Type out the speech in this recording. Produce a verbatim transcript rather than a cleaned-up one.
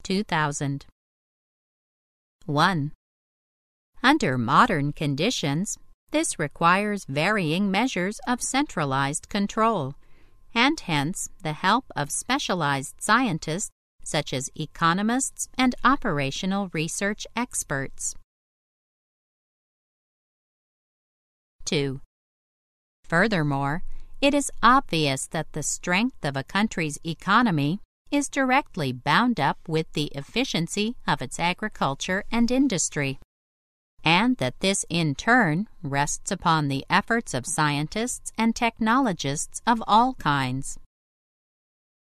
two thousand. one. Under modern conditions, this requires varying measures of centralized control, and hence the help of specialized scientists such as economists and operational research experts. two. Furthermore, it is obvious that the strength of a country's economy is directly bound up with the efficiency of its agriculture and industry, and that this in turn rests upon the efforts of scientists and technologists of all kinds.